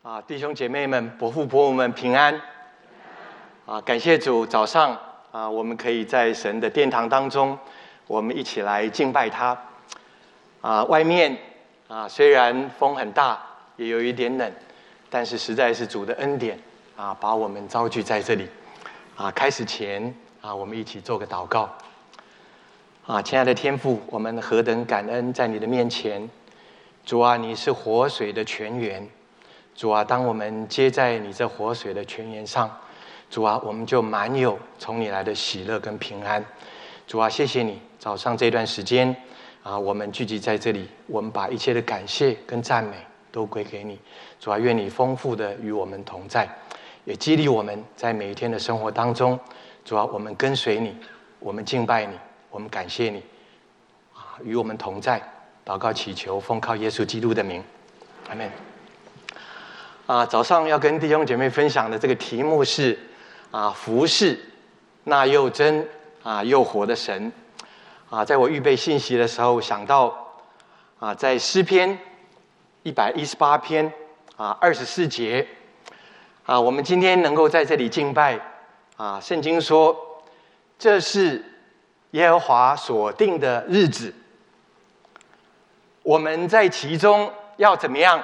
弟兄姐妹们、伯父伯母们平安！感谢主，早上我们可以在神的殿堂当中，我们一起来敬拜他。外面虽然风很大，也有一点冷，但是实在是主的恩典把我们召聚在这里。开始前我们一起做个祷告。亲爱的天父，我们何等感恩在你的面前。主啊，你是活水的泉源。主啊，当我们接在你这活水的泉源上，主啊，我们就满有从你来的喜乐跟平安。主啊，谢谢你早上这段时间我们聚集在这里，我们把一切的感谢跟赞美都归给你。主啊，愿你丰富的与我们同在，也激励我们在每一天的生活当中。主啊，我们跟随你，我们敬拜你，我们感谢你与我们同在。祷告祈求，奉靠耶稣基督的名，阿们。早上要跟弟兄姐妹分享的这个题目是服侍那又真又活的神。在我预备信息的时候想到在诗篇118篇24节我们今天能够在这里敬拜圣经说这是耶和华所定的日子，我们在其中要怎么样？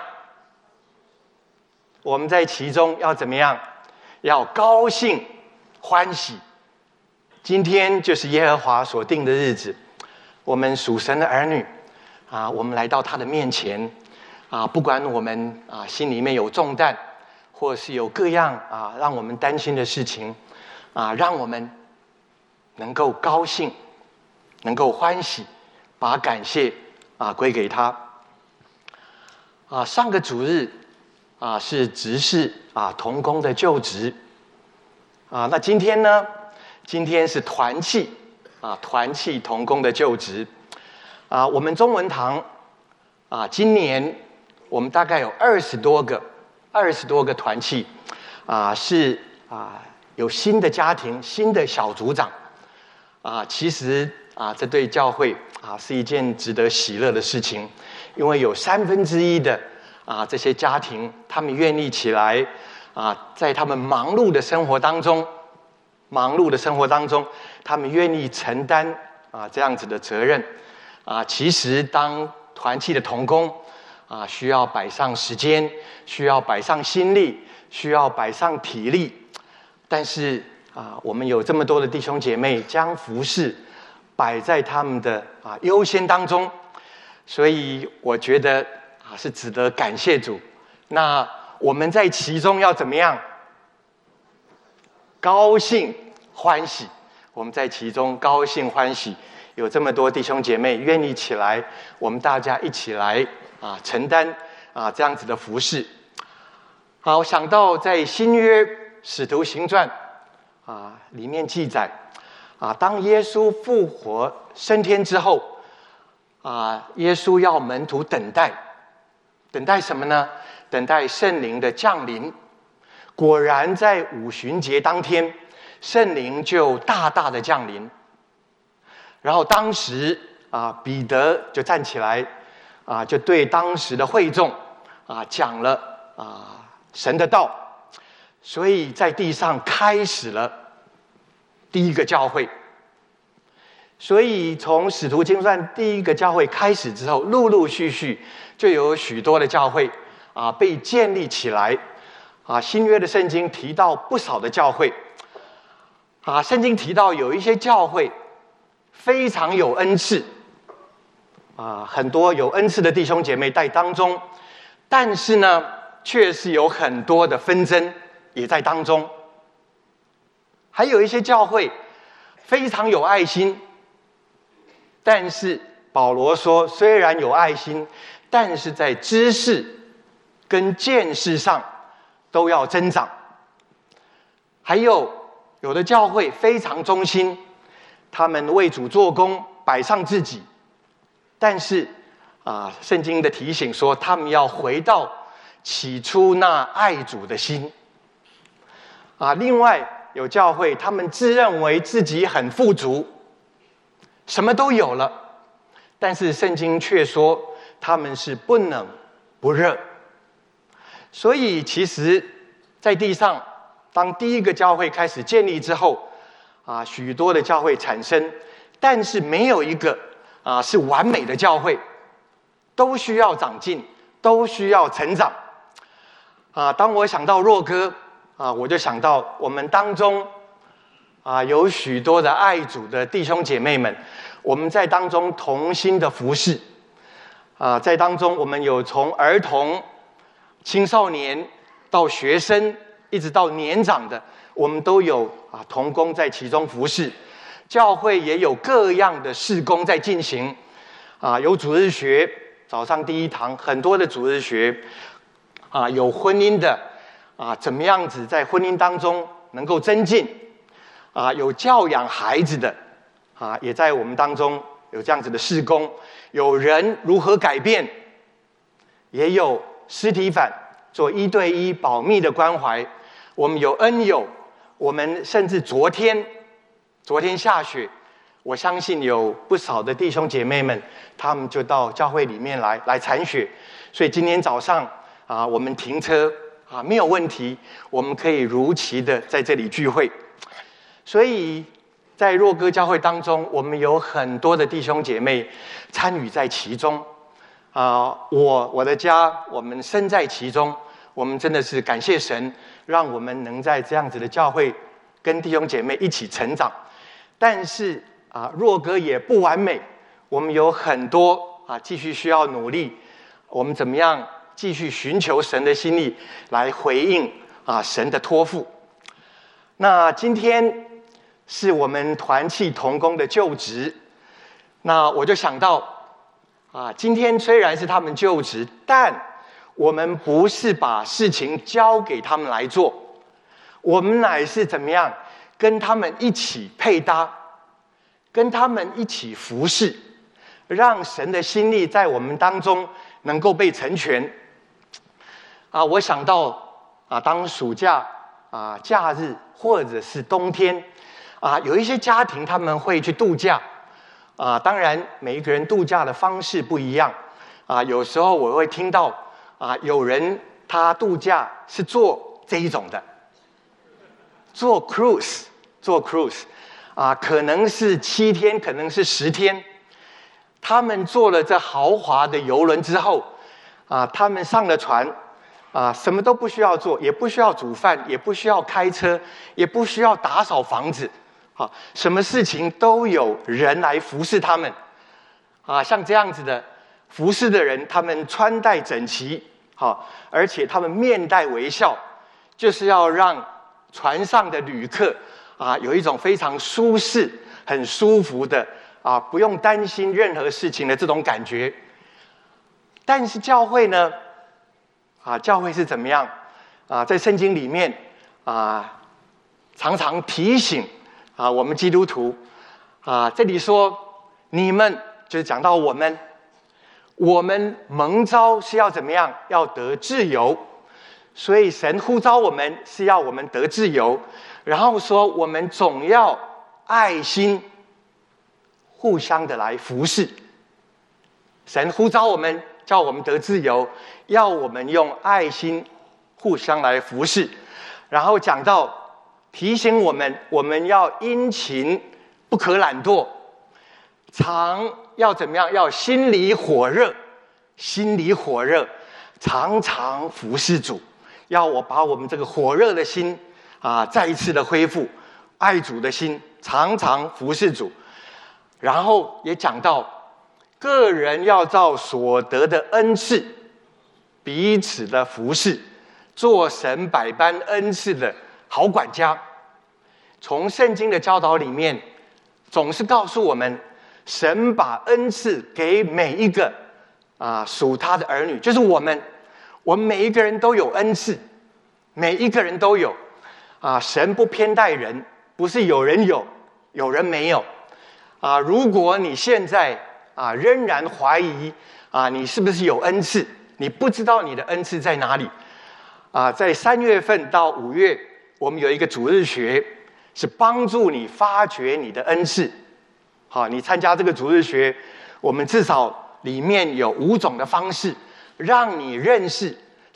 我们在其中要怎么样？要高兴欢喜。今天就是耶和华所定的日子，我们属神的儿女我们来到他的面前不管我们心里面有重担，或是有各样让我们担心的事情让我们能够高兴，能够欢喜，把感谢归给他。上个主日是执事同工的就职那今天呢？今天是团契团契同工的就职我们中文堂今年我们大概有20多个团契是有新的家庭、新的小组长其实这对教会是一件值得喜乐的事情，因为有1/3的这些家庭，他们愿意起来在他们忙碌的生活当中，他们愿意承担这样子的责任其实当团契的同工需要摆上时间，需要摆上心力，需要摆上体力，但是我们有这么多的弟兄姐妹将服事摆在他们的优先当中，所以我觉得是值得感谢主。那我们在其中要怎么样？高兴欢喜。我们在其中高兴欢喜，有这么多弟兄姐妹愿意起来，我们大家一起来承担这样子的服事。我想到在新约使徒行传里面记载当耶稣复活升天之后耶稣要门徒等待什么呢？等待圣灵的降临。果然在五旬节当天，圣灵就大大的降临。然后当时彼得就站起来就对当时的会众讲了神的道，所以在地上开始了第一个教会。所以从使徒行传第一个教会开始之后，陆陆续续就有许多的教会被建立起来新约的圣经提到不少的教会圣经提到有一些教会非常有恩赐很多有恩赐的弟兄姐妹在当中，但是呢确实有很多的纷争也在当中。还有一些教会非常有爱心，但是保罗说虽然有爱心，但是在知识跟见识上都要增长。还有的教会非常忠心，他们为主做工，摆上自己，但是圣经的提醒说他们要回到起初那爱主的心另外有教会他们自认为自己很富足，什么都有了，但是圣经却说他们是不冷不热。 所以其实在地上，当第一个教会开始建立之后，许多的教会产生，但是没有一个是完美的教会，都需要长进，都需要成长。当我想到若歌我就想到我们当中有许多的爱主的弟兄姐妹们，我们在当中同心的服事在当中我们有从儿童、青少年到学生，一直到年长的，我们都有同工在其中服事。教会也有各样的事工在进行有主日学，早上第一堂，很多的主日学有婚姻的怎么样子在婚姻当中能够增进有教养孩子的也在我们当中有这样子的事工，有人如何改变，也有尸体反做1对1保密的关怀，我们有恩友，我们甚至昨天下雪，我相信有不少的弟兄姐妹们，他们就到教会里面来铲雪，所以今天早上我们停车没有问题，我们可以如期的在这里聚会。所以在若歌教会当中，我们有很多的弟兄姐妹参与在其中我的家，我们身在其中，我们真的是感谢神，让我们能在这样子的教会跟弟兄姐妹一起成长。但是若歌也不完美，我们有很多继续需要努力，我们怎么样继续寻求神的心意来回应神的托付。那今天是我们团契同工的就职，那我就想到今天虽然是他们就职，但我们不是把事情交给他们来做，我们乃是怎么样跟他们一起配搭，跟他们一起服侍，让神的心意在我们当中能够被成全。我想到当暑假假日或者是冬天有一些家庭他们会去度假当然每一个人度假的方式不一样有时候我会听到有人他度假是做这一种的，做 cruise 可能是7天，可能是10天。他们坐了这豪华的邮轮之后他们上了船什么都不需要做，也不需要煮饭，也不需要开车，也不需要打扫房子什么事情都有人来服侍他们像这样子的服侍的人，他们穿戴整齐而且他们面带微笑，就是要让船上的旅客有一种非常舒适很舒服的不用担心任何事情的这种感觉。但是教会呢教会是怎么样在圣经里面常常提醒我们基督徒这里说你们，就是讲到我们蒙召是要怎么样，要得自由，所以神呼召我们是要我们得自由，然后说我们总要爱心互相的来服侍。神呼召我们，叫我们得自由，要我们用爱心互相来服侍，然后讲到提醒我们要殷勤，不可懒惰，常要怎么样，要心里火热，常常服侍主，要我把我们这个火热的心再一次的恢复，爱主的心，常常服侍主。然后也讲到个人要照所得的恩赐彼此的服侍，做神百般恩赐的好管家。从圣经的教导里面总是告诉我们，神把恩赐给每一个属他的儿女，就是我们每一个人都有恩赐，每一个人都有神不偏待人，不是有人有有人没有如果你现在仍然怀疑你是不是有恩赐，你不知道你的恩赐在哪里在3月份到5月，我们有一个主日学，是帮助你发掘你的恩赐。你参加这个主日学，我们至少里面有5种的方式，让你认识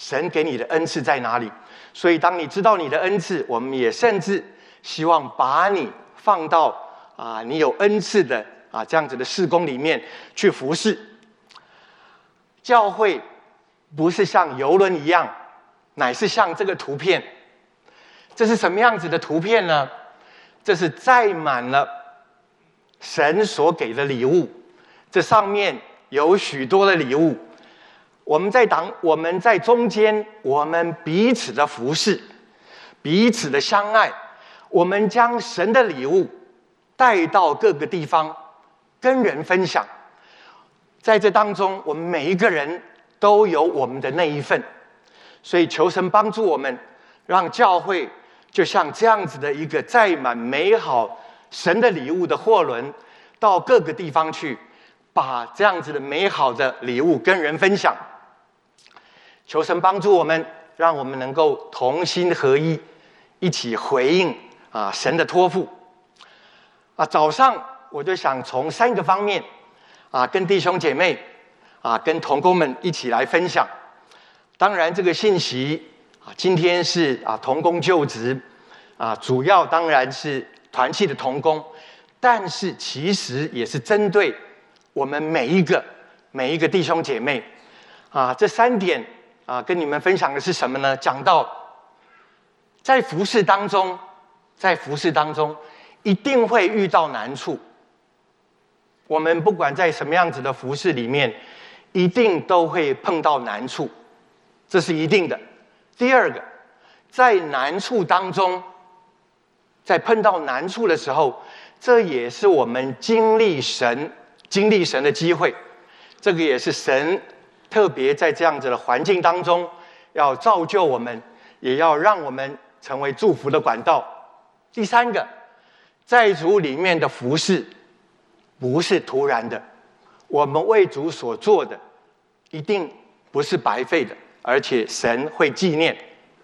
神给你的恩赐在哪里。所以当你知道你的恩赐，我们也甚至希望把你放到你有恩赐的这样子的事工里面去服侍。教会不是像游轮一样，乃是像这个图片。这是什么样子的图片呢？这是载满了神所给的礼物，这上面有许多的礼物。我们在中间，我们彼此的服侍，彼此的相爱，我们将神的礼物带到各个地方，跟人分享。在这当中，我们每一个人都有我们的那一份，所以求神帮助我们，让教会就像这样子的一个载满美好神的礼物的货轮，到各个地方去，把这样子的美好的礼物跟人分享。求神帮助我们，让我们能够同心合一，一起回应神的托付。早上我就想从3个方面跟弟兄姐妹跟同工们一起来分享。当然这个信息今天是同工就职主要当然是团契的同工，但是其实也是针对我们每一个弟兄姐妹这3点跟你们分享的是什么呢？讲到在服事当中一定会遇到难处。我们不管在什么样子的服事里面，一定都会碰到难处，这是一定的。第二个，在难处当中，在碰到难处的时候，这也是我们经历神的机会。这个也是神特别在这样子的环境当中，要造就我们，也要让我们成为祝福的管道。第三个，在主里面的服事不是突然的，我们为主所做的一定不是白费的，而且神会纪念。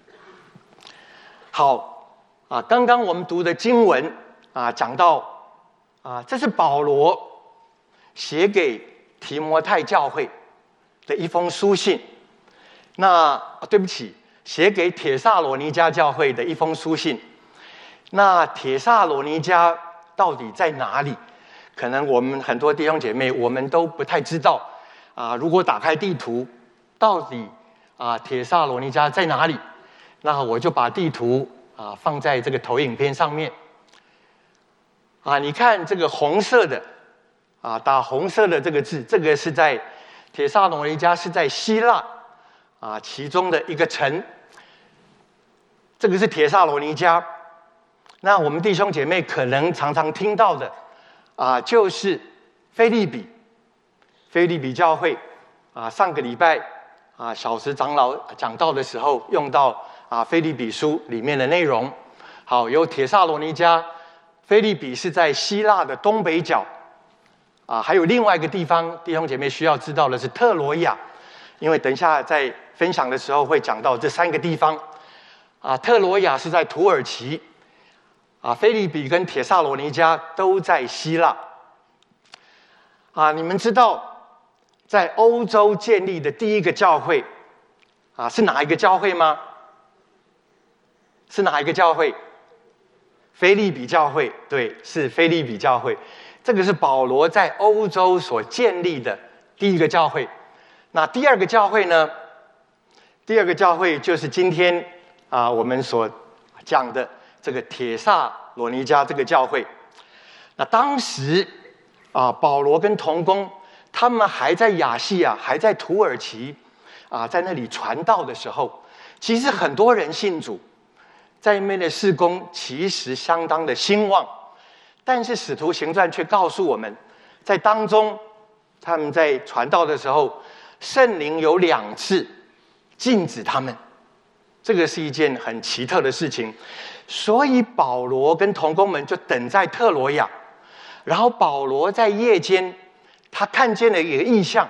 好刚刚我们读的经文讲到这是保罗写给提摩太教会的一封书信。那对不起，写给帖撒罗尼迦教会的一封书信。那帖撒罗尼迦到底在哪里？可能我们很多弟兄姐妹我们都不太知道如果打开地图，到底帖撒罗尼迦在哪里？那我就把地图放在这个投影片上面你看这个红色的打红色的这个字，这个是在帖撒罗尼迦，是在希腊其中的一个城。这个是帖撒罗尼迦。那我们弟兄姐妹可能常常听到的就是腓立比教会上个礼拜小石长老讲道的时候用到腓立比书里面的内容。好，有帖撒罗尼迦，腓立比是在希腊的东北角还有另外一个地方，弟兄姐妹需要知道的是特罗亚，因为等一下在分享的时候会讲到这3个地方特罗亚是在土耳其腓立比跟帖撒罗尼迦都在希腊你们知道在欧洲建立的第一个教会是哪一个教会吗？是哪一个教会？腓立比教会。对，是腓立比教会。这个是保罗在欧洲所建立的第一个教会。那第二个教会呢？第二个教会就是今天我们所讲的这个帖撒罗尼迦这个教会。那当时保罗跟同工他们还在亚细亚，还在土耳其在那里传道的时候，其实很多人信主，在那边的事工其实相当的兴旺。但是使徒行传却告诉我们，在当中他们在传道的时候，圣灵有2次禁止他们，这个是一件很奇特的事情。所以保罗跟同工们就等在特罗亚，然后保罗在夜间他看见了一个异象，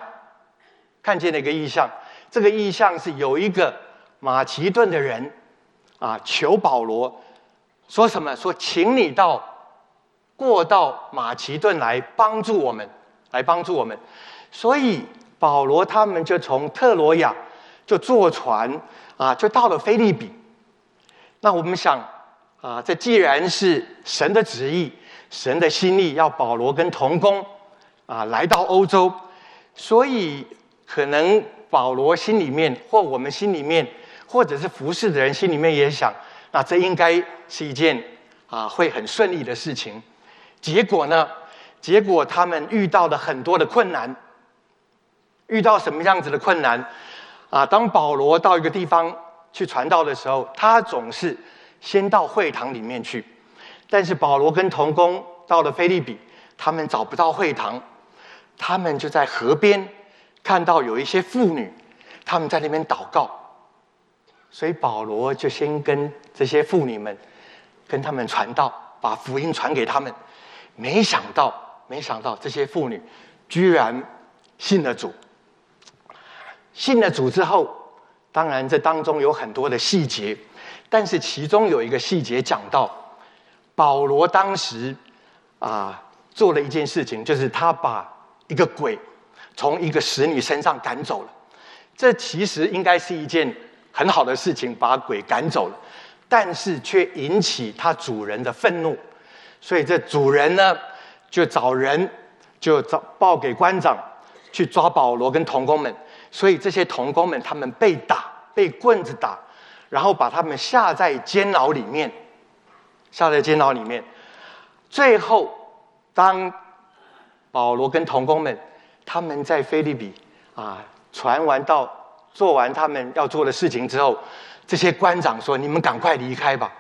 这个异象是有一个马其顿的人求保罗说什么？说请你过到马其顿来帮助我们。所以保罗他们就从特罗亚就坐船就到了腓立比。那我们想这既然是神的旨意，神的心意要保罗跟同工来到欧洲，所以可能保罗心里面，或我们心里面，或者是服侍的人心里面也想，那这应该是一件会很顺利的事情。结果呢？结果他们遇到了很多的困难。遇到什么样子的困难？当保罗到一个地方去传道的时候，他总是先到会堂里面去。但是保罗跟同工到了腓立比，他们找不到会堂，他们就在河边看到有一些妇女，他们在那边祷告。所以保罗就先跟这些妇女们跟他们传道，把福音传给他们。没想到这些妇女居然信了主。信了主之后，当然这当中有很多的细节，但是其中有一个细节讲到，保罗当时做了一件事情，就是他把一个鬼从一个使女身上赶走了。这其实应该是一件很好的事情，把鬼赶走了，但是却引起他主人的愤怒。所以这主人呢，就找人报给官长去抓保罗跟同工们。所以这些同工们他们被打，被棍子打，然后把他们下在监牢里面。最后当保罗跟同工们他们在腓立比做完他们要做的事情之后，这些官长说：你们赶快离开吧。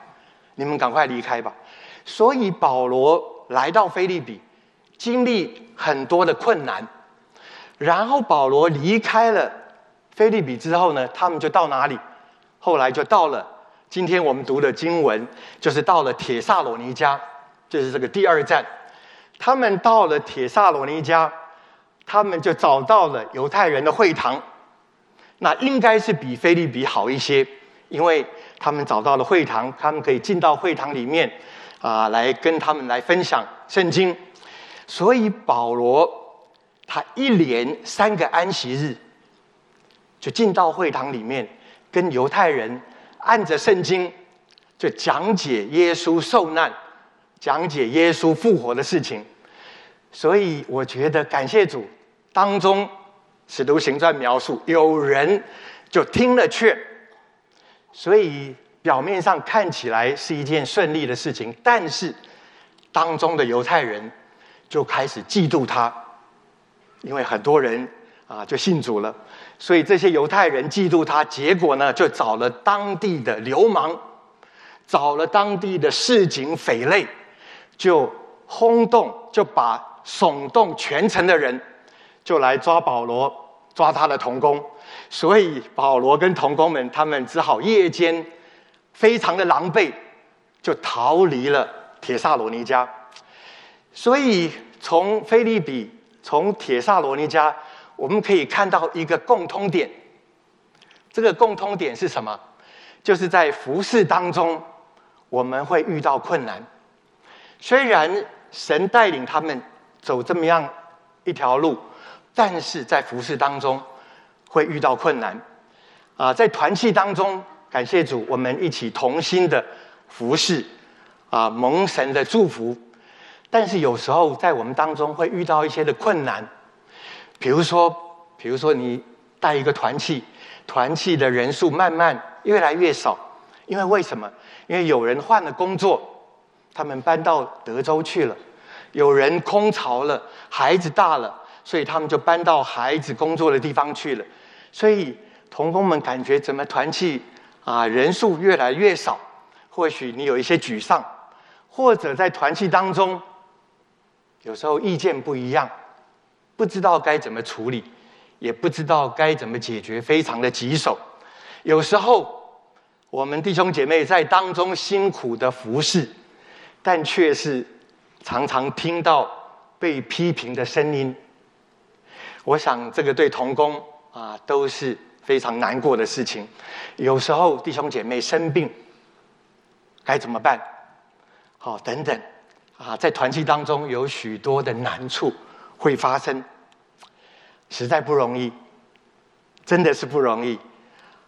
所以保罗来到腓立比，经历很多的困难。然后保罗离开了腓立比之后呢，他们就到哪里？后来就到了今天我们读的经文，就是到了帖撒罗尼迦，就是这个第二站。他们到了帖撒罗尼迦，他们就找到了犹太人的会堂。那应该是比腓立比好一些，因为他们找到了会堂，他们可以进到会堂里面来跟他们来分享圣经。所以保罗他一连3个安息日就进到会堂里面，跟犹太人按着圣经就讲解耶稣受难，讲解耶稣复活的事情。所以我觉得感谢主，当中使徒行传描述有人就听了劝，所以表面上看起来是一件顺利的事情，但是当中的犹太人就开始嫉妒他，因为很多人就信主了，所以这些犹太人嫉妒他，结果呢就找了当地的流氓，找了当地的市井匪类，就轰动，就把耸动全城的人就来抓保罗，抓他的同工。所以保罗跟同工们他们只好夜间非常的狼狈，就逃离了帖撒罗尼迦。所以从腓立比，从帖撒罗尼迦，我们可以看到一个共通点。这个共通点是什么？就是在服事当中我们会遇到困难。虽然神带领他们走这么样一条路，但是在服事当中会遇到困难在团契当中，感谢主，我们一起同心的服事蒙神的祝福。但是有时候在我们当中会遇到一些的困难，比如说你带一个团契的人数慢慢越来越少，因为为什么？因为有人换了工作，他们搬到德州去了；有人空巢了，孩子大了，所以他们就搬到孩子工作的地方去了。所以同工们感觉怎么团契人数越来越少，或许你有一些沮丧，或者在团契当中有时候意见不一样，不知道该怎么处理，也不知道该怎么解决，非常的棘手。有时候我们弟兄姐妹在当中辛苦的服侍，但却是常常听到被批评的声音。我想这个对同工都是非常难过的事情。有时候弟兄姐妹生病该怎么办等等在团契当中有许多的难处会发生，实在不容易，真的是不容易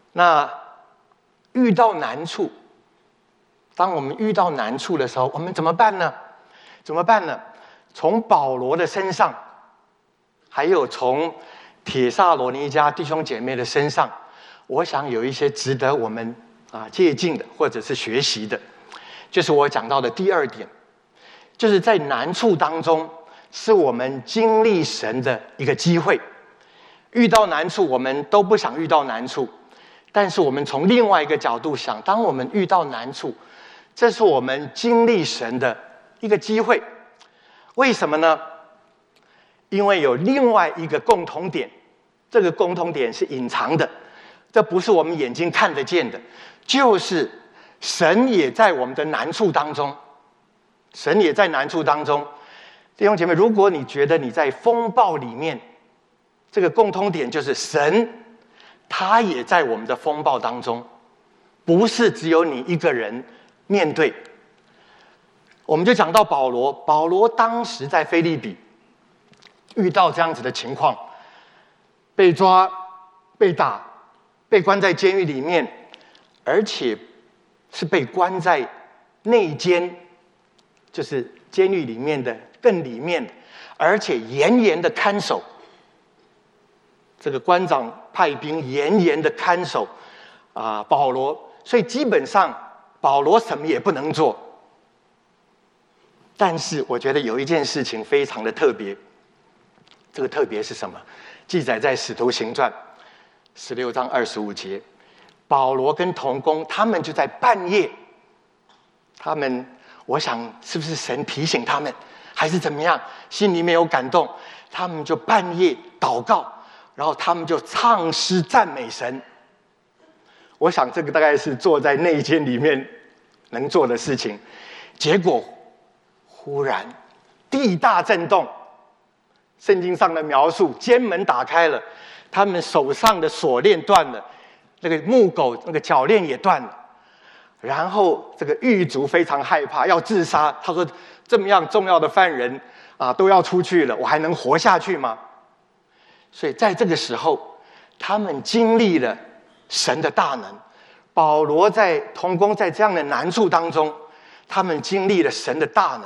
那遇到难处，当我们遇到难处的时候，我们怎么办呢？怎么办呢？从保罗的身上，还有从帖撒罗尼迦弟兄姐妹的身上，我想有一些值得我们借鉴的，或者是学习的。就是我讲到的第二点，就是在难处当中，是我们经历神的一个机会。遇到难处，我们都不想遇到难处，但是我们从另外一个角度想，当我们遇到难处，这是我们经历神的一个机会。为什么呢？因为有另外一个共同点，这个共同点是隐藏的，这不是我们眼睛看得见的，就是神也在我们的难处当中。神也在难处当中。弟兄姐妹，如果你觉得你在风暴里面，这个共通点就是神他也在我们的风暴当中，不是只有你一个人面对。我们就讲到保罗，保罗当时在腓立比遇到这样子的情况，被抓、被打、被关在监狱里面，而且是被关在内监，就是监狱里面的更里面，而且严严的看守。这个官长派兵严严的看守保罗，所以基本上保罗什么也不能做。但是我觉得有一件事情非常的特别，这个特别是什么？记载在《使徒行传》16章25节，保罗跟同工他们就在半夜，我想是不是神提醒他们，还是怎么样，心里面有感动，他们就半夜祷告，然后他们就唱诗赞美神。我想这个大概是坐在内监里面能做的事情。结果忽然地大震动，圣经上的描述，监门打开了，他们手上的锁链断了，那个木狗那个脚链也断了。然后这个狱卒非常害怕，要自杀。他说：“这么样重要的犯人都要出去了，我还能活下去吗？”所以在这个时候，他们经历了神的大能。保罗在同工在这样的难处当中，他们经历了神的大能。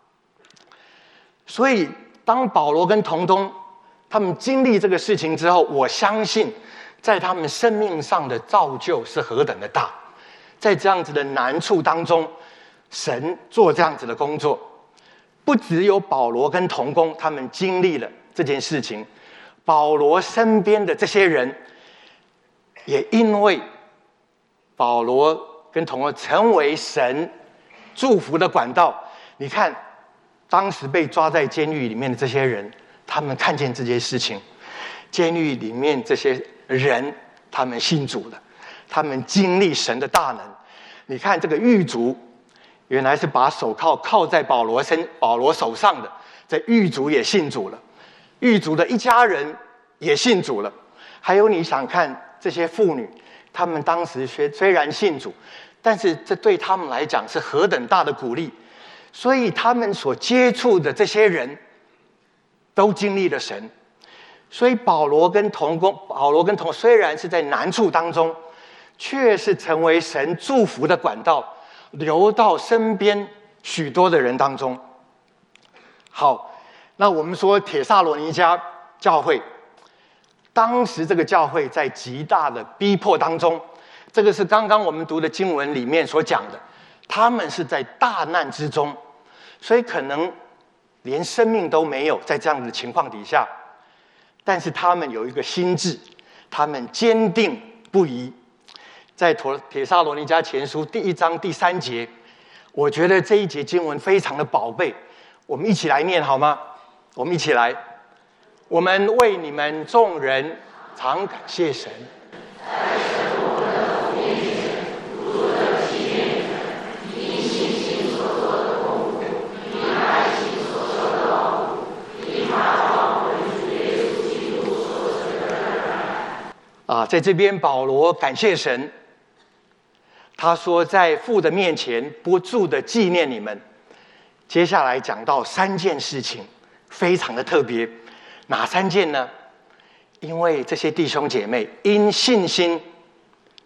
所以当保罗跟同工他们经历这个事情之后，我相信在他们生命上的造就是何等的大。在这样子的难处当中，神做这样子的工作，不只有保罗跟同工他们经历了这件事情，保罗身边的这些人也因为保罗跟同工成为神祝福的管道。你看当时被抓在监狱里面的这些人，他们看见这些事情，监狱里面这些人他们信主了，他们经历神的大能。你看这个狱卒原来是把手铐在保罗手上的，这狱卒也信主了，狱卒的一家人也信主了。还有你想看这些妇女，他们当时虽然信主，但是这对他们来讲是何等大的鼓励。所以他们所接触的这些人都经历了神。所以保罗跟同虽然是在难处当中，却是成为神祝福的管道，流到身边许多的人当中。好，那我们说帖撒罗尼迦教会，当时这个教会在极大的逼迫当中，这个是刚刚我们读的经文里面所讲的，他们是在大难之中，所以可能连生命都没有，在这样的情况底下，但是他们有一个心志，他们坚定不移。在帖撒罗尼迦前书第1章第3节，我觉得这一节经文非常的宝贝，我们一起来念好吗？我们一起来。我们为你们众人常感谢神， 在神我们的父面前如主的纪念你因信心所做的功夫，因爱心所受的劳苦，因他照我们主耶稣基督所生的仁爱。 在这边保罗感谢神，他说在父的面前不住的纪念你们。接下来讲到3件事情，非常的特别。哪3件呢？因为这些弟兄姐妹因信心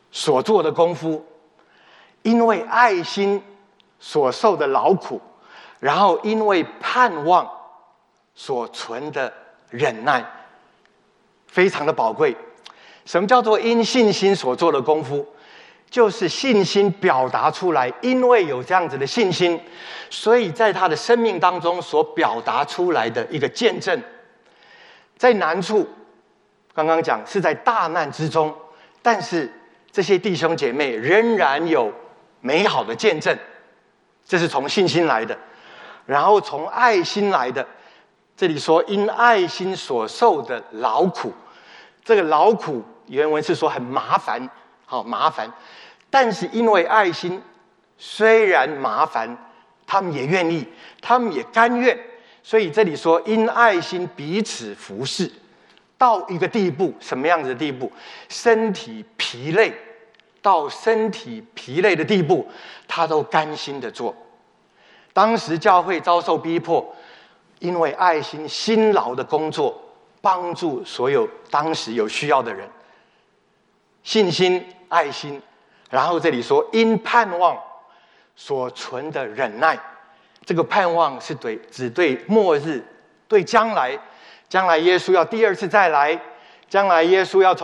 所做的功夫，因为爱心所受的劳苦，然后因为盼望所存的忍耐，非常的宝贵。什么叫做因信心所做的功夫？就是信心表达出来，因为有这样子的信心，所以在他的生命当中所表达出来的一个见证。在难处，刚刚讲是在大难之中，但是这些弟兄姐妹仍然有美好的见证，这是从信心来的，然后从爱心来的。这里说因爱心所受的劳苦，这个劳苦原文是说很麻烦，好麻烦，但是因为爱心，虽然麻烦，他们也愿意，他们也甘愿，所以这里说因爱心彼此服侍，到一个地步，什么样子的地步？身体疲累，到身体疲累的地步，他都甘心的做。当时教会遭受逼迫，因为爱心辛劳的工作，帮助所有当时有需要的人。信心、爱心，然后这里说因盼望所存的忍耐，这个盼望是只对末日，对将来耶稣要第二次再来，将来耶稣要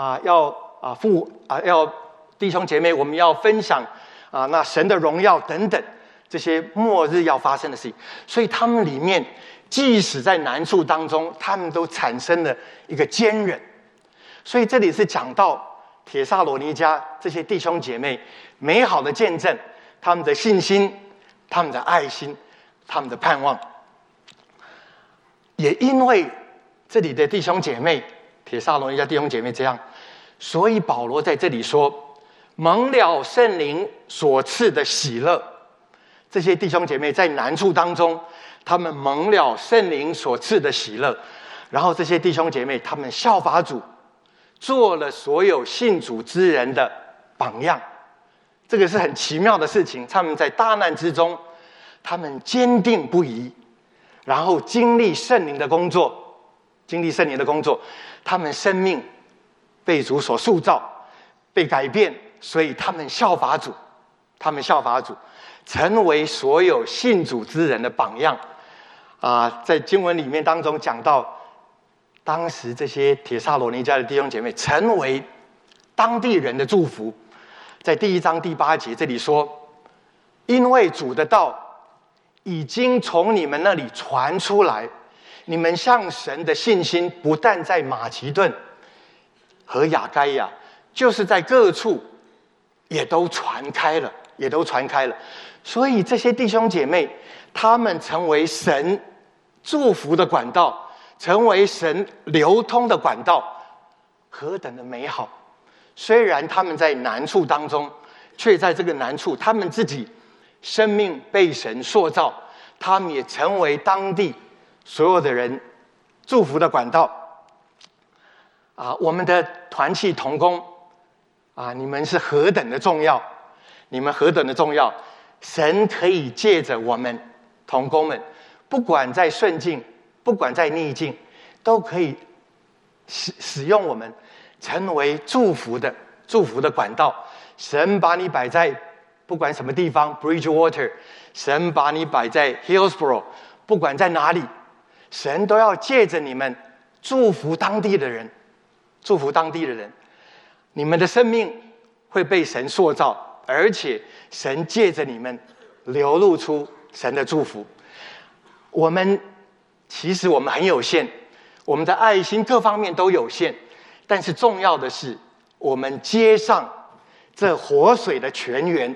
要弟兄姐妹，我们要分享那神的荣耀等等这些末日要发生的事情。所以他们里面即使在难处当中，他们都产生了一个坚忍。所以这里是讲到帖撒罗尼迦这些弟兄姐妹美好的见证，他们的信心，他们的爱心，他们的盼望。也因为这里的弟兄姐妹，帖撒罗尼迦弟兄姐妹这样，所以保罗在这里说蒙了圣灵所赐的喜乐。这些弟兄姐妹在难处当中，他们蒙了圣灵所赐的喜乐，然后这些弟兄姐妹他们效法主，做了所有信主之人的榜样。这个是很奇妙的事情。他们在大难之中，他们坚定不移，然后经历圣灵的工作，他们生命被主所塑造，被改变，所以他们效法主，成为所有信主之人的榜样。在经文里面当中讲到，当时这些帖撒罗尼迦的弟兄姐妹成为当地人的祝福。在第1章第8节这里说，因为主的道已经从你们那里传出来，你们向神的信心不但在马其顿和亚该亚，就是在各处也都传开了。所以这些弟兄姐妹他们成为神祝福的管道，成为神流通的管道，何等的美好。虽然他们在难处当中，却在这个难处他们自己生命被神塑造，他们也成为当地所有的人祝福的管道。我们的团契同工你们是何等的重要，神可以借着我们同工们，不管在顺境，不管在逆境，都可以使用我们，成为祝福的管道。神把你摆在不管什么地方 Bridgewater， 神把你摆在 Hillsborough， 不管在哪里，神都要借着你们祝福当地的人。你们的生命会被神塑造，而且神借着你们流露出神的祝福。其实我们很有限，我们的爱心各方面都有限，但是重要的是我们接上这活水的泉源。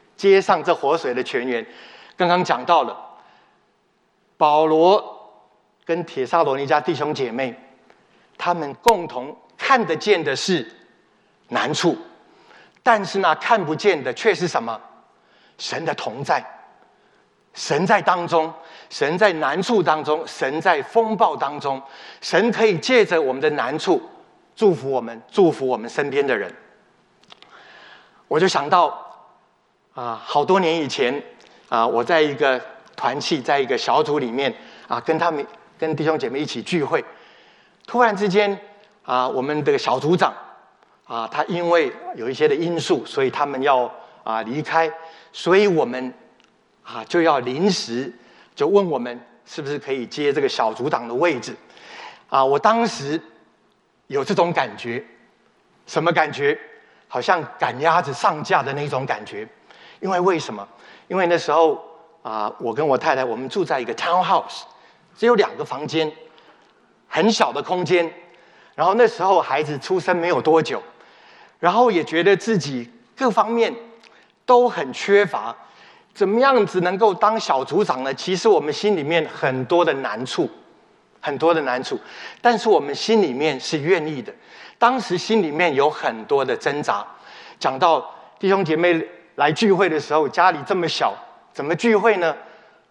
刚刚讲到了保罗跟帖撒罗尼迦弟兄姐妹，他们共同看得见的是难处，但是那看不见的却是什么？神的同在。神在当中，神在难处当中，神在风暴当中，神可以借着我们的难处祝福我们身边的人。我就想到好多年以前我在一个团契，在一个小组里面跟弟兄姐妹一起聚会，突然之间我们的小组长他因为有一些的因素，所以他们要离开，所以我们就要临时就问我们是不是可以接这个小组长的位置我当时有这种感觉，什么感觉？好像赶鸭子上架的那种感觉。因为什么？因为那时候我跟我太太我们住在一个 townhouse， 只有2个房间，很小的空间。然后那时候孩子出生没有多久，然后也觉得自己各方面都很缺乏，怎么样子能够当小组长呢？其实我们心里面很多的难处，但是我们心里面是愿意的。当时心里面有很多的挣扎。讲到弟兄姐妹来聚会的时候，家里这么小，怎么聚会呢？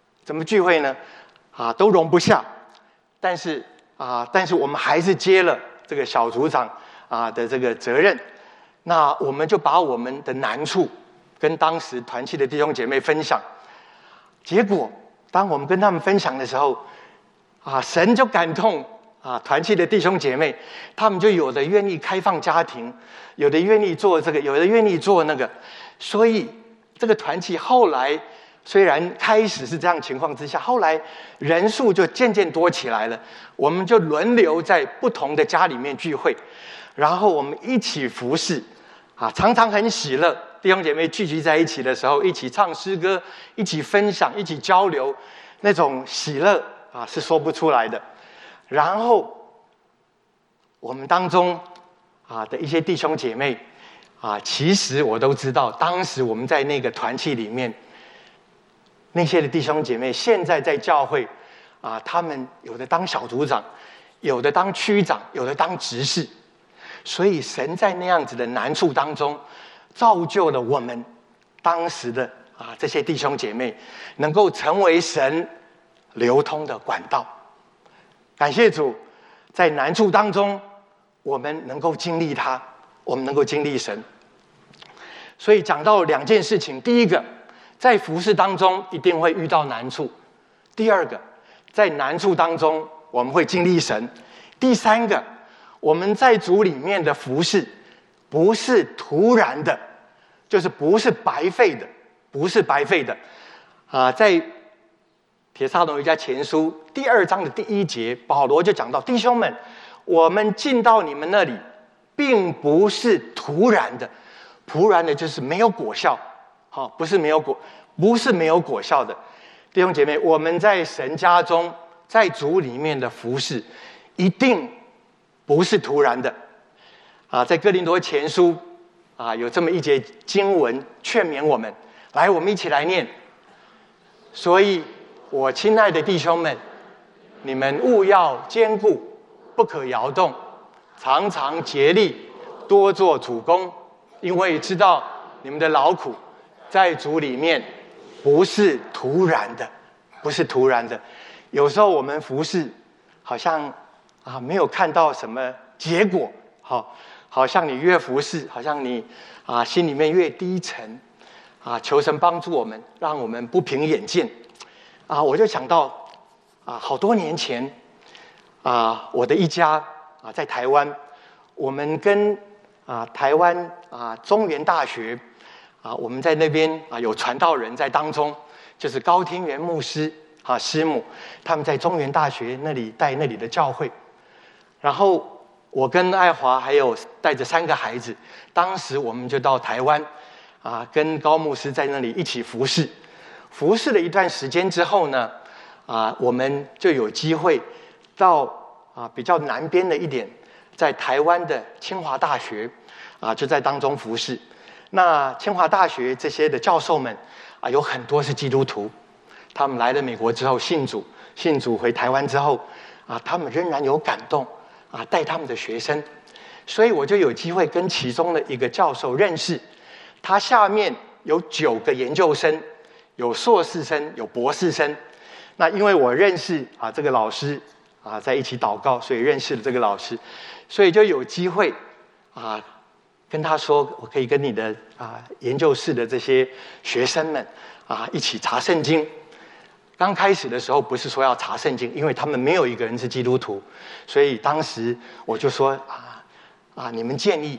都容不下。但是我们还是接了这个小组长的这个责任。那我们就把我们的难处跟当时团契的弟兄姐妹分享。结果当我们跟他们分享的时候神就感动团契的弟兄姐妹，他们就有的愿意开放家庭，有的愿意做这个，有的愿意做那个。所以这个团契后来虽然开始是这样情况之下，后来人数就渐渐多起来了。我们就轮流在不同的家里面聚会，然后我们一起服侍常常很喜乐。弟兄姐妹聚集在一起的时候，一起唱诗歌，一起分享，一起交流，那种喜乐是说不出来的。然后我们当中的一些弟兄姐妹其实我都知道，当时我们在那个团契里面，那些的弟兄姐妹现在在教会他们有的当小组长，有的当区长，有的当执事。所以神在那样子的难处当中，造就了我们当时的这些弟兄姐妹，能够成为神流通的管道。感谢主，在难处当中，我们能够经历他，我们能够经历神。所以讲到2件事情：第一个，在服事当中一定会遇到难处；第二个，在难处当中我们会经历神；第三个，我们在主里面的服事不是突然的，就是不是白费的，在帖撒罗尼迦前书第2章的第1节，保罗就讲到：弟兄们，我们进到你们那里，并不是突然的，就是没有果效，不是没有果效的。弟兄姐妹，我们在神家中，在主里面的服事，一定不是突然的。在哥林多前书有这么一节经文劝勉我们，来，我们一起来念。所以我亲爱的弟兄们，你们务要坚固，不可摇动，常常竭力，多做主工，因为知道你们的劳苦在主里面不是突然的。有时候我们服事好像没有看到什么结果，好像你越服事，好像你心里面越低沉求神帮助我们，让我们不凭眼见我就想到好多年前我的一家在台湾，我们跟台湾中原大学我们在那边有传道人在当中，就是高天元牧师师母，他们在中原大学那里带那里的教会。然后我跟爱华还有带着3个孩子，当时我们就到台湾跟高牧师在那里一起服侍了一段时间之后呢我们就有机会到比较南边的一点，在台湾的清华大学就在当中服侍。那清华大学这些的教授们有很多是基督徒，他们来了美国之后信主回台湾之后他们仍然有感动带他们的学生，所以我就有机会跟其中的一个教授认识，他下面有9个研究生，有硕士生，有博士生。那因为我认识这个老师在一起祷告，所以认识了这个老师，所以就有机会跟他说，我可以跟你的研究室的这些学生们一起查圣经。刚开始的时候不是说要查圣经，因为他们没有一个人是基督徒，所以当时我就说你们建议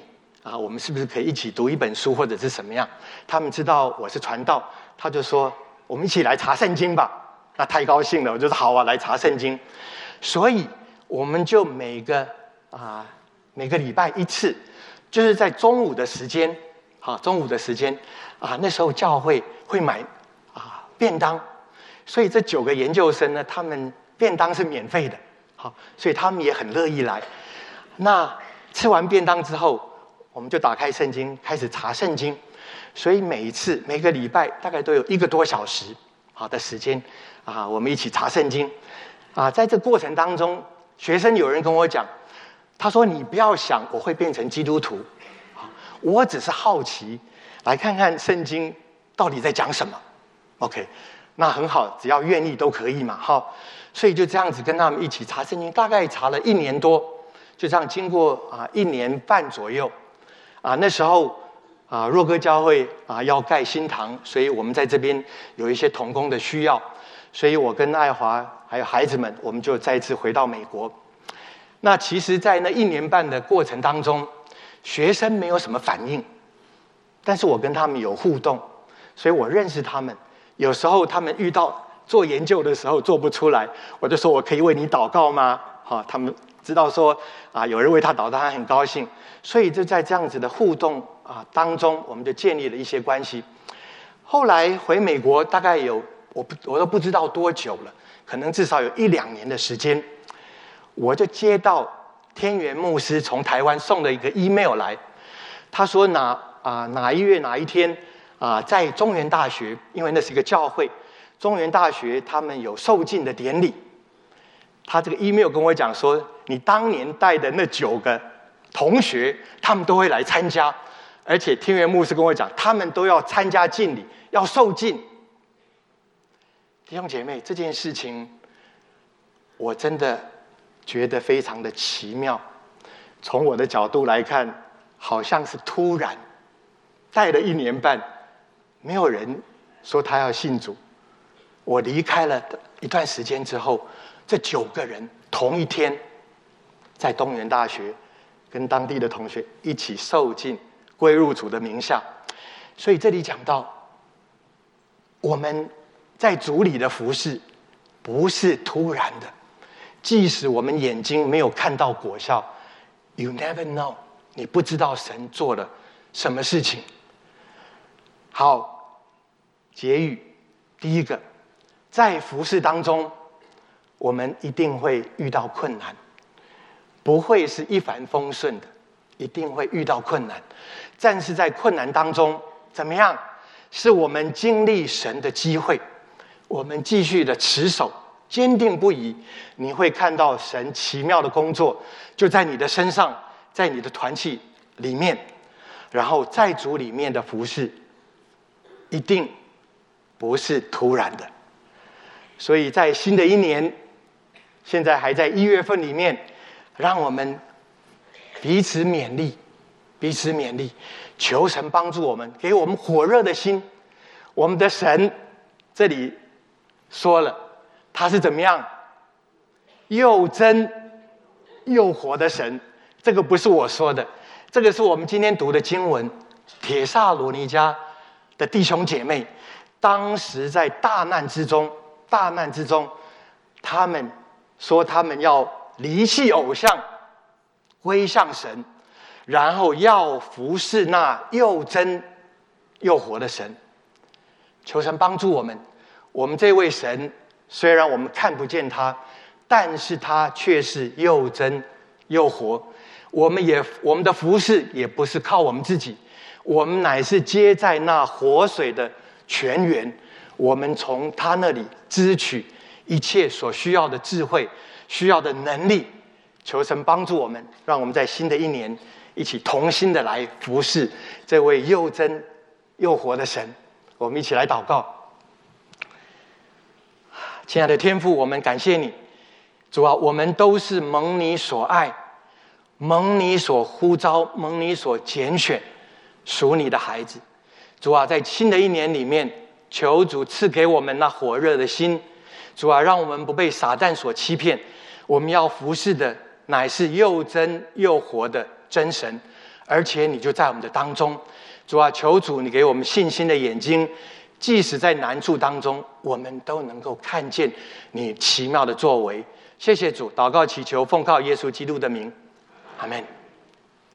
我们是不是可以一起读一本书或者是什么样？他们知道我是传道，他就说我们一起来查圣经吧。那太高兴了，我就说好啊，来查圣经。所以我们就每个礼拜一次，就是在中午的时间，那时候教会会买便当，所以这9个研究生呢，他们便当是免费的，所以他们也很乐意来。那吃完便当之后，我们就打开圣经开始查圣经，所以每个礼拜大概都有1个多小时的时间我们一起查圣经在这过程当中，学生有人跟我讲，他说你不要想我会变成基督徒，我只是好奇来看看圣经到底在讲什么。 OK， 那很好，只要愿意都可以嘛所以就这样子跟他们一起查圣经，大概查了1年多，就这样经过1年半左右那时候若歌教会要盖新堂，所以我们在这边有一些同工的需要，所以我跟爱华还有孩子们，我们就再次回到美国。那其实在那1年半的过程当中，学生没有什么反应，但是我跟他们有互动，所以我认识他们。有时候他们遇到做研究的时候做不出来，我就说我可以为你祷告吗？他们知道说有人为他祷告，他很高兴。所以就在这样子的互动当中，我们就建立了一些关系。后来回美国大概有我都不知道多久了，可能至少有1、2年的时间，我就接到天元牧师从台湾送了一个 email 来，他说哪一月哪一天在中原大学，因为那是一个教会，中原大学他们有受浸的典礼。他这个 email 跟我讲说，你当年带的那9个同学，他们都会来参加，而且天元牧师跟我讲，他们都要参加浸礼，要受浸。弟兄姐妹，这件事情我真的觉得非常的奇妙。从我的角度来看，好像是突然带了1年半，没有人说他要信主。我离开了一段时间之后，这9个人同一天在东元大学跟当地的同学一起受浸，归入主的名下。所以这里讲到，我们在主里的服事不是突然的，即使我们眼睛没有看到果效， You never know， 你不知道神做了什么事情。好，结语，第一个，在服事当中，我们一定会遇到困难，不会是一帆风顺的，一定会遇到困难。但是在困难当中，怎么样？是我们经历神的机会，我们继续的持守，坚定不移，你会看到神奇妙的工作，就在你的身上，在你的团契里面，然后在主里面的服事，一定不是突然的。所以在新的1年，现在还在1月份里面，让我们彼此勉励，彼此勉励，求神帮助我们，给我们火热的心。我们的神这里说了，他是怎么样？又真又活的神。这个不是我说的，这个是我们今天读的经文，帖撒罗尼迦的弟兄姐妹，当时在大难之中，他们说他们要离弃偶像，归向神，然后要服侍那又真又活的神。求神帮助我们，我们这位神虽然我们看不见他，但是他却是又真又活。我们的服事也不是靠我们自己，我们乃是接在那活水的泉源，我们从他那里支取一切所需要的智慧，需要的能力。求神帮助我们，让我们在新的1年一起同心的来服事这位又真又活的神。我们一起来祷告。亲爱的天父，我们感谢你，主啊，我们都是蒙你所爱，蒙你所呼召，蒙你所拣选，属你的孩子。主啊，在新的1年里面，求主赐给我们那火热的心。主啊，让我们不被撒旦所欺骗，我们要服侍的乃是又真又活的真神， 而且你就在我们的当中。主啊，求主你给我们信心的眼睛，即使在难处当中，我们都能够看见你奇妙的作为。谢谢主，祷告祈求奉靠耶稣基督的名，阿们。